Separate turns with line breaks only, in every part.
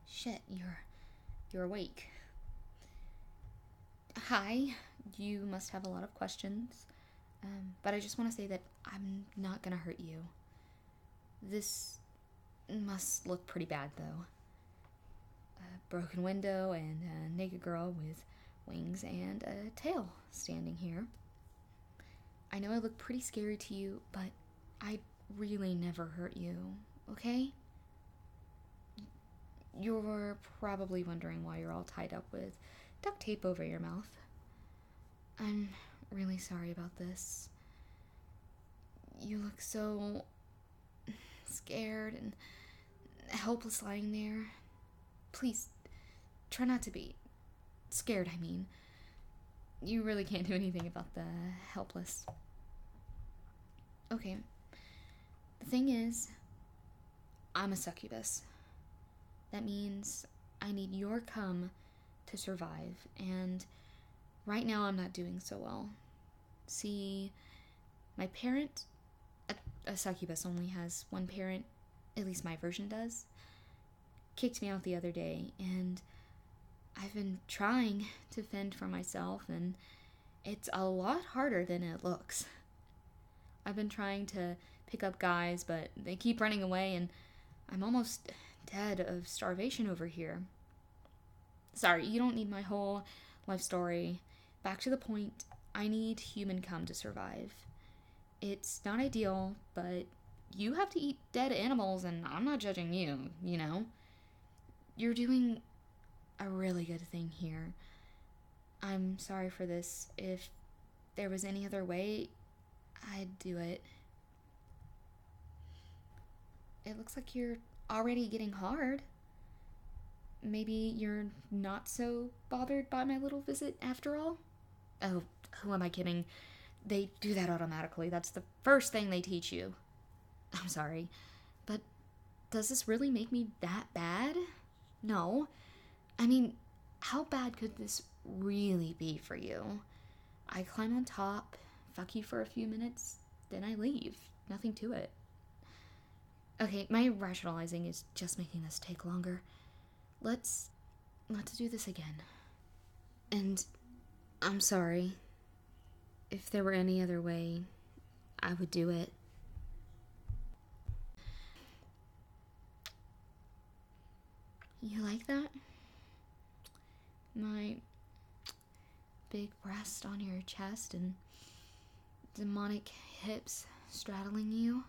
Shit, you're awake. Hi, you must have a lot of questions. But I just want to say that I'm not gonna hurt you. This must look pretty bad, though. A broken window and a naked girl with wings and a tail standing here. I know I look pretty scary to you, but I really never hurt you, okay? You're probably wondering why you're all tied up with duct tape over your mouth. I'm really sorry about this. You look so scared and helpless lying there. Please, try not to be. Scared, I mean. You really can't do anything about the helpless. Okay. The thing is, I'm a succubus. That means I need your cum to survive, and right now I'm not doing so well. See, my parent, a succubus only has one parent, at least my version does, kicked me out the other day, and I've been trying to fend for myself, and it's a lot harder than it looks. I've been trying to pick up guys, but they keep running away, and I'm almost dead of starvation over here. Sorry, you don't need my whole life story. Back to the point, I need human cum to survive. It's not ideal, but you have to eat dead animals, and I'm not judging you, you know? You're doing a really good thing here. I'm sorry for this. If there was any other way, I'd do it. It looks like you're already getting hard. Maybe you're not so bothered by my little visit after all? Oh, who am I kidding? They do that automatically. That's the first thing they teach you. I'm sorry, but does this really make me that bad? No. I mean, how bad could this really be for you? I climb on top, fuck you for a few minutes, then I leave. Nothing to it. Okay, my rationalizing is just making this take longer. Let's do this again. And I'm sorry. If there were any other way, I would do it. You like that? My big breast on your chest and demonic hips straddling you?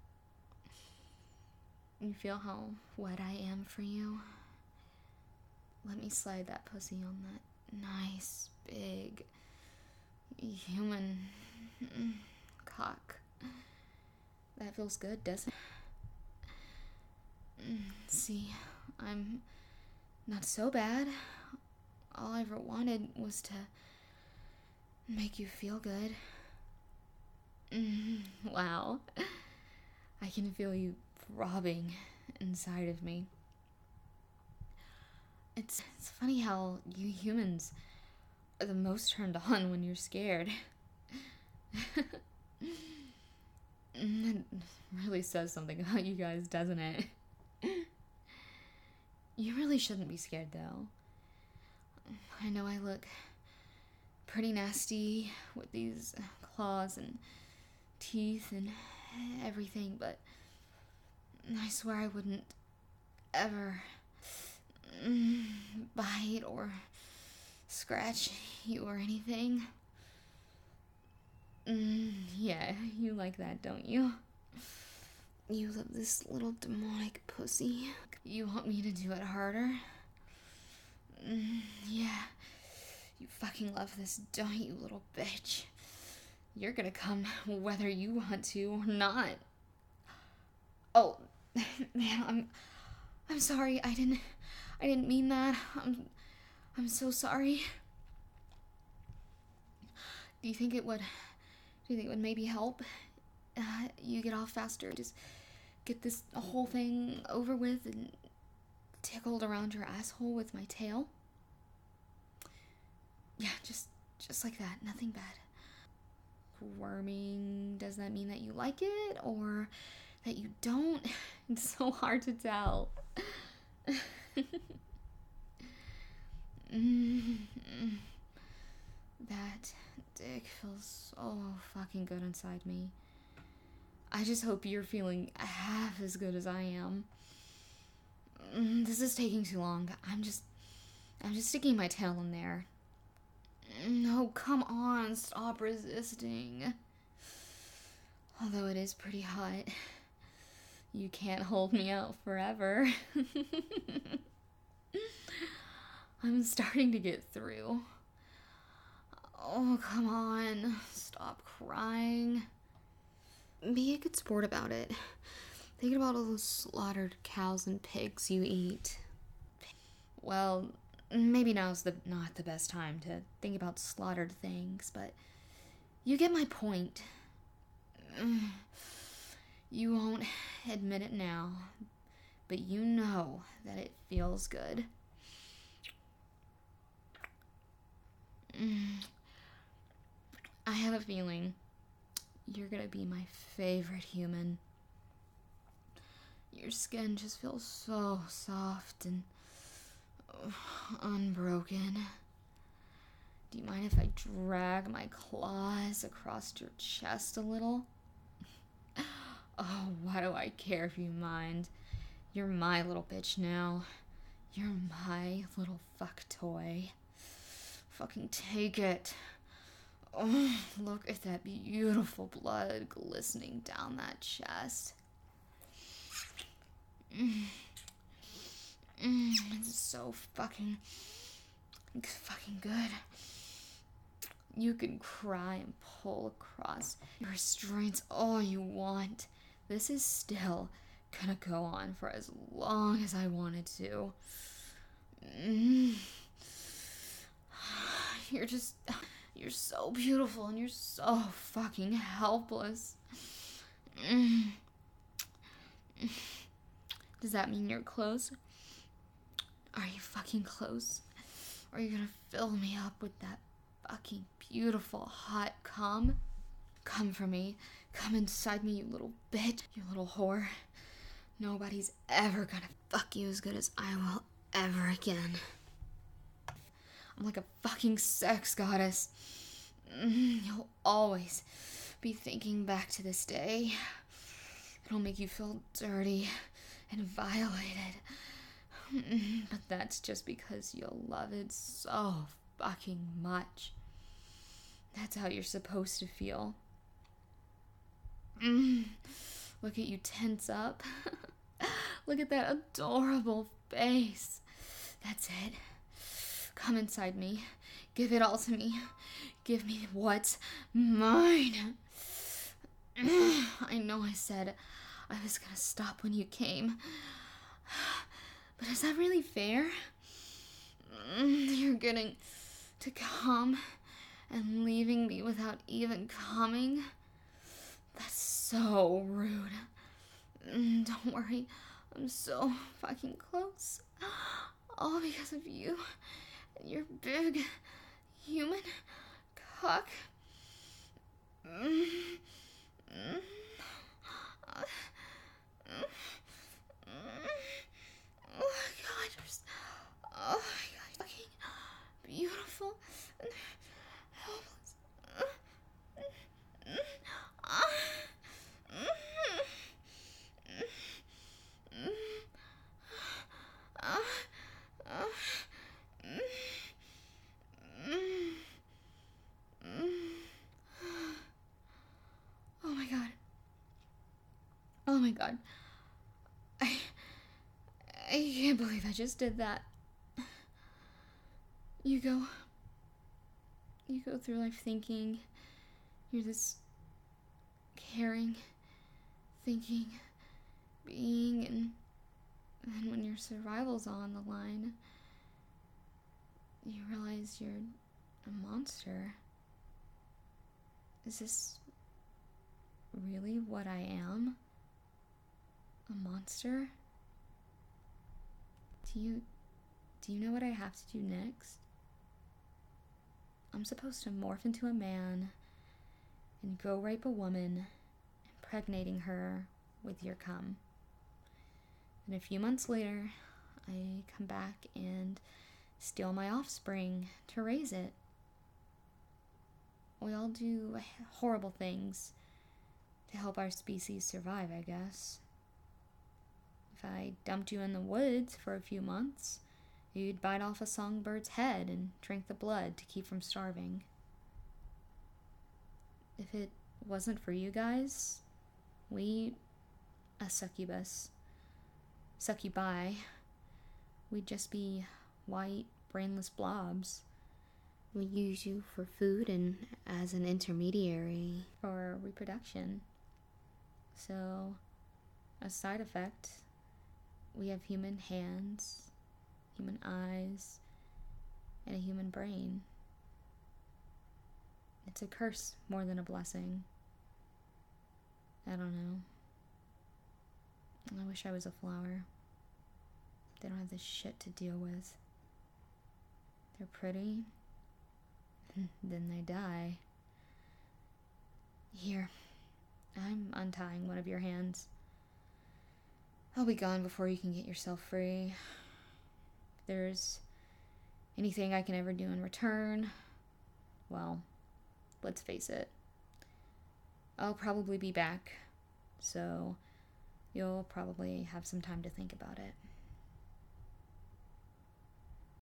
You feel how wet I am for you? Let me slide that pussy on that nice, big, human cock. That feels good, doesn't it? See, I'm not so bad. All I ever wanted was to make you feel good. Wow. I can feel you throbbing inside of me. It's funny how you humans are the most turned on when you're scared. It really says something about you guys, doesn't it? You really shouldn't be scared, though. I know I look pretty nasty with these claws and teeth and everything, but I swear I wouldn't ever bite or scratch you or anything. Yeah, you like that, don't you? You love this little demonic pussy. You want me to do it harder? Yeah. You fucking love this, don't you, little bitch? You're gonna come whether you want to or not. Oh, man, I'm sorry. I didn't mean that. I'm so sorry. Do you think it would maybe help? You get off faster. Just get this whole thing over with and tickled around your asshole with my tail. Yeah, just like that. Nothing bad. Worming, does that mean that you like it or that you don't? It's so hard to tell. Mm, that dick feels so fucking good inside me. I just hope you're feeling half as good as I am. This is taking too long. I'm just sticking my tail in there. No, come on, stop resisting. Although it is pretty hot, you can't hold me out forever. I'm starting to get through. Oh, come on, stop crying. Be a good sport about it. Think about all those slaughtered cows and pigs you eat. Well, maybe now's not the best time to think about slaughtered things, but you get my point. You won't admit it now, but you know that it feels good. I have a feeling you're gonna be my favorite human. Your skin just feels so soft and unbroken. Do you mind if I drag my claws across your chest a little? Oh, why do I care if you mind? You're my little bitch now. You're my little fuck toy. Fucking take it. Oh, look at that beautiful blood glistening down that chest. It's so fucking good. You can cry and pull across your restraints all you want. This is still gonna go on for as long as I wanted to. You're so beautiful and you're so fucking helpless. Does that mean you're close? Are you fucking close? Are you gonna fill me up with that fucking beautiful hot cum? Come for me. Come inside me, you little bitch. You little whore. Nobody's ever gonna fuck you as good as I will ever again. I'm like a fucking sex goddess. You'll always be thinking back to this day. It'll make you feel dirty and violated. But that's just because you'll love it so fucking much. That's how you're supposed to feel. Look at you tense up. Look at that adorable face. That's it. Come inside me. Give it all to me. Give me what's mine. I know I said I was gonna stop when you came. But is that really fair? You're getting to come and leaving me without even coming? That's so rude. Don't worry, I'm so fucking close. All because of you and your big human cock. Oh my god, oh my god, fucking beautiful and helpless. Oh my god. Oh my god. I can't believe I just did that. You go through life thinking you're this caring, thinking being, and then when your survival's on the line, you realize you're a monster. Is this really what I am? A monster? Do you know what I have to do next? I'm supposed to morph into a man and go rape a woman, impregnating her with your cum. And a few months later, I come back and steal my offspring to raise it. We all do horrible things to help our species survive, I guess. If I dumped you in the woods for a few months, you'd bite off a songbird's head and drink the blood to keep from starving. If it wasn't for you guys, we, a succubi, we'd just be white, brainless blobs. We use you for food and as an intermediary for reproduction. So, a side effect, we have human hands, human eyes, and a human brain. It's a curse more than a blessing. I don't know. I wish I was a flower. They don't have this shit to deal with. They're pretty, then they die. Here, I'm untying one of your hands. I'll be gone before you can get yourself free. If there's anything I can ever do in return, well, let's face it, I'll probably be back, so you'll probably have some time to think about it.